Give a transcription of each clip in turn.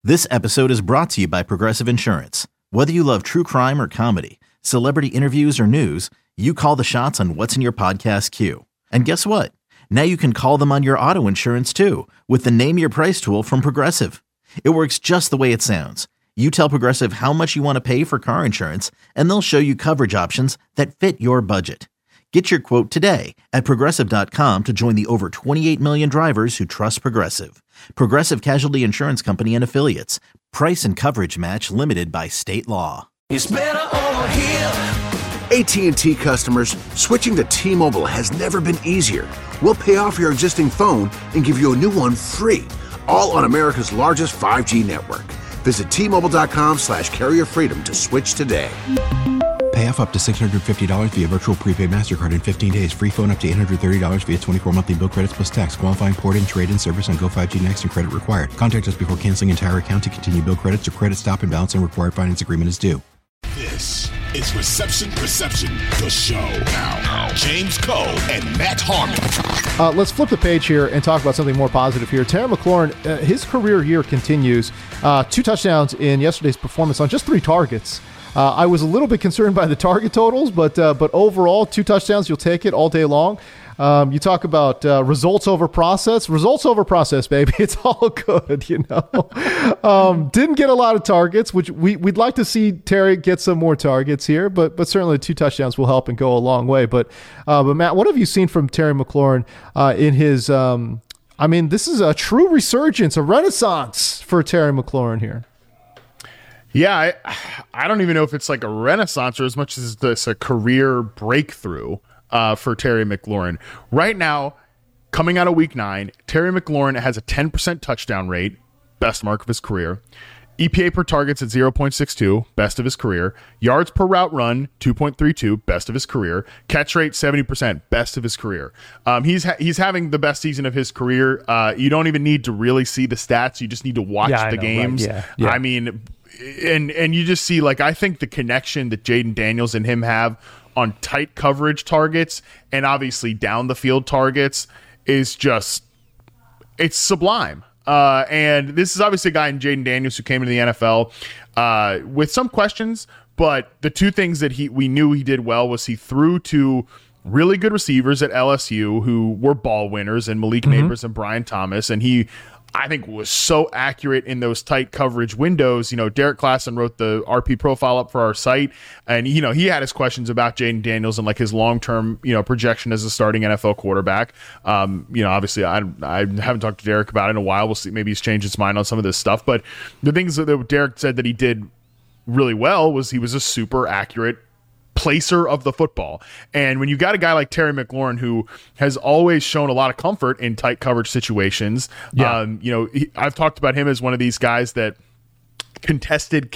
This episode is brought to you by Progressive Insurance. Whether you love true crime or comedy, celebrity interviews or news, you call the shots on what's in your podcast queue. And guess what? Now you can call them on your auto insurance too with the Name Your Price tool from Progressive. It works just the way it sounds. You tell Progressive how much you want to pay for car insurance, and they'll show you coverage options that fit your budget. Get your quote today at Progressive.com to join the over 28 million drivers who trust Progressive. Progressive Casualty Insurance Company and Affiliates. Price and coverage match limited by state law. It's better over here. AT&T customers, switching to T-Mobile has never been easier. We'll pay off your existing phone and give you a new one free, all on America's largest 5G network. Visit T-Mobile.com/carrier freedom to switch today. Pay off up to $650 via virtual prepaid MasterCard in 15 days. Free phone up to $830 via 24 monthly bill credits plus tax. Qualifying port-in, trade-in service on Go 5G Next and credit required. Contact us before canceling entire account to continue bill credits or credit stop and balance and required finance agreement is due. This is Reception, the show. Now, James Cole and Matt Harmon. Let's flip the page here and talk about something more positive here. Terry McLaurin, his career year continues. 2 touchdowns in yesterday's performance on just 3 targets. I was a little bit concerned by the target totals, but overall, 2 touchdowns, you'll take it all day long. You talk about results over process. Results over process, baby. It's all good, you know. Didn't get a lot of targets, which we'd like to see Terry get some more targets here, but certainly 2 touchdowns will help and go a long way. But Matt, what have you seen from Terry McLaurin in his this is a true resurgence, a renaissance for Terry McLaurin here. Yeah, I don't even know if it's like a renaissance or as much as this a career breakthrough for Terry McLaurin. Right now, coming out of week 9, Terry McLaurin has a 10% touchdown rate, best mark of his career. EPA per targets at 0.62, best of his career. Yards per route run, 2.32, best of his career. Catch rate, 70%, best of his career. He's having the best season of his career. You don't even need to really see the stats. You just need to watch the games. Right? Yeah. I mean, and you just see, like, I think the connection that Jaden Daniels and him have on tight coverage targets and obviously down the field targets is just, it's sublime. And this is obviously a guy in Jaden Daniels who came into the NFL with some questions, but the 2 things that we knew he did well was he threw to really good receivers at LSU who were ball winners and Malik Neighbors and Brian Thomas, and he, I think, was so accurate in those tight coverage windows. You know, Derek Klassen wrote the RP profile up for our site, and, you know, he had his questions about Jaden Daniels and like his long-term, you know, projection as a starting NFL quarterback. You know, obviously I haven't talked to Derek about it in a while. We'll see. Maybe he's changed his mind on some of this stuff, but the things that Derek said that he did really well was he was a super accurate placer of the football. And when you got a guy like Terry McLaurin who has always shown a lot of comfort in tight coverage situations, you know, I've talked about him as one of these guys that contested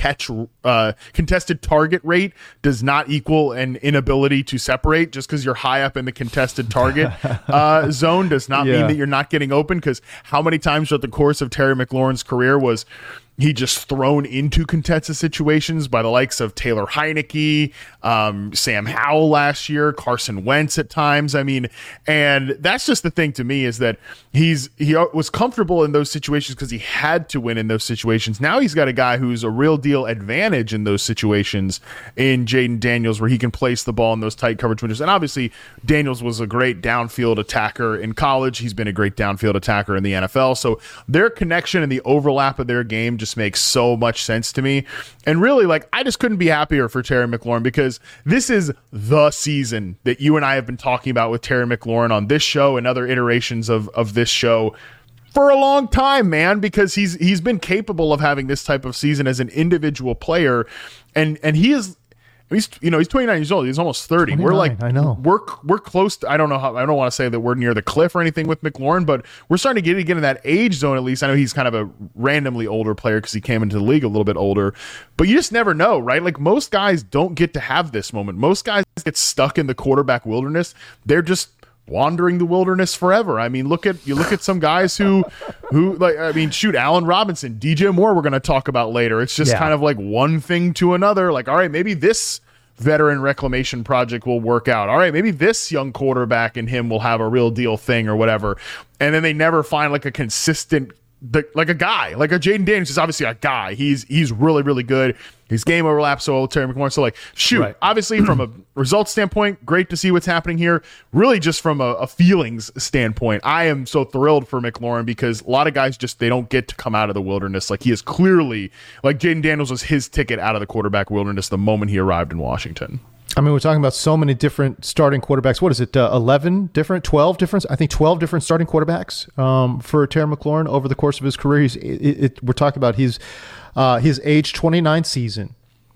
target rate does not equal an inability to separate. Just because you're high up in the contested target zone does not mean that you're not getting open, because how many times throughout the course of Terry McLaurin's career was he just thrown into contested situations by the likes of Taylor Heineke, Sam Howell last year, Carson Wentz at times. I mean, and that's just the thing to me, is that he was comfortable in those situations because he had to win in those situations. Now he's got a guy who's a real deal advantage in those situations in Jaden Daniels, where he can place the ball in those tight coverage windows. And obviously Daniels was a great downfield attacker in college. He's been a great downfield attacker in the NFL. So their connection and the overlap of their game just makes so much sense to me. And really, like, I just couldn't be happier for Terry McLaurin, because this is the season that you and I have been talking about with Terry McLaurin on this show and other iterations of this show for a long time, man, because he's been capable of having this type of season as an individual player, and he is. He's 29 years old. He's almost 30. We're like, I know we're close to, I don't want to say that we're near the cliff or anything with McLaurin, but we're starting to get in that age zone at least. I know he's kind of a randomly older player because he came into the league a little bit older, but you just never know, right? Like, most guys don't get to have this moment. Most guys get stuck in the quarterback wilderness. They're just wandering the wilderness forever. I mean, look at some guys who like, I mean, shoot, Allen Robinson, DJ Moore, we're going to talk about later. It's just kind of like one thing to another. Like, all right, maybe this veteran reclamation project will work out. All right, maybe this young quarterback and him will have a real deal thing or whatever. And then they never find like a consistent like a guy, like a Jaden Daniels is obviously a guy. He's really, really good. His game overlaps so well with Terry McLaurin. So, like, shoot, obviously from a results standpoint, great to see what's happening here. Really just from a feelings standpoint, I am so thrilled for McLaurin because a lot of guys they don't get to come out of the wilderness. Like, he is clearly, like, Jaden Daniels was his ticket out of the quarterback wilderness the moment he arrived in Washington. I mean, we're talking about so many different starting quarterbacks. What is it, 11 different, 12 different? I think 12 different starting quarterbacks for Terry McLaurin over the course of his career. We're talking about his age 29 season,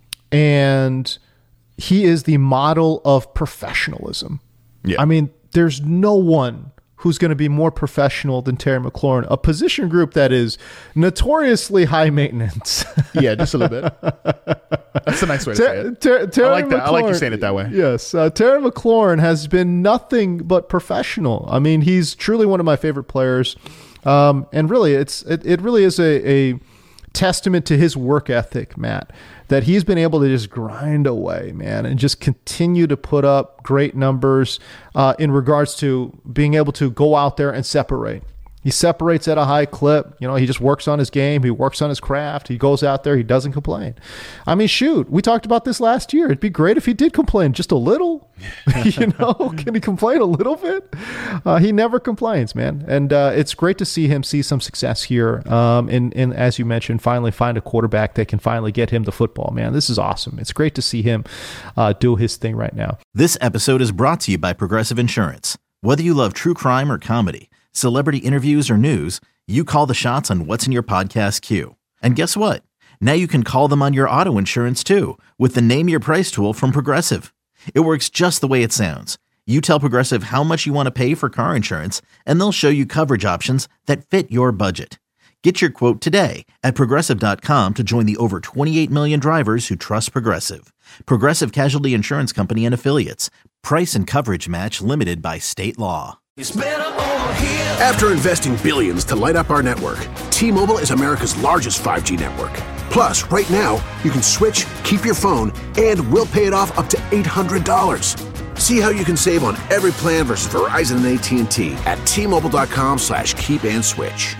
and he is the model of professionalism. Yeah. I mean, there's no one who's going to be more professional than Terry McLaurin, a position group that is notoriously high maintenance. Yeah, just a little bit. That's a nice way to say it. I like that. I like you saying it that way. Yes. Terry McLaurin has been nothing but professional. I mean, he's truly one of my favorite players. And really, it really is a testament to his work ethic, Matt, that he's been able to just grind away, man, and just continue to put up great numbers in regards to being able to go out there and separate. He separates at a high clip. You know, he just works on his game. He works on his craft. He goes out there. He doesn't complain. I mean, shoot, we talked about this last year. It'd be great if he did complain just a little. You know, can he complain a little bit? He never complains, man. And it's great to see him see some success here. And as you mentioned, finally find a quarterback that can finally get him the football, man. This is awesome. It's great to see him do his thing right now. This episode is brought to you by Progressive Insurance. Whether you love true crime or comedy, celebrity interviews or news, you call the shots on what's in your podcast queue. And guess what? Now you can call them on your auto insurance too with the Name Your Price tool from Progressive. It works just the way it sounds. You tell Progressive how much you want to pay for car insurance, and they'll show you coverage options that fit your budget. Get your quote today at Progressive.com to join the over 28 million drivers who trust Progressive. Progressive Casualty Insurance Company and Affiliates. Price and coverage match limited by state law. It's better over here. After investing billions to light up our network, T-Mobile is America's largest 5G network. Plus, right now, you can switch, keep your phone, and we'll pay it off up to $800. See how you can save on every plan versus Verizon and AT&T at T-Mobile.com/keep-and-switch.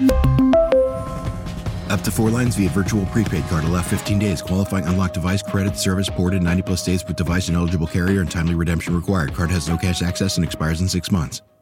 Up to 4 lines via virtual prepaid card. Allow 15 days. Qualifying unlocked device credit service ported 90+ states with device and eligible carrier and timely redemption required. Card has no cash access and expires in 6 months.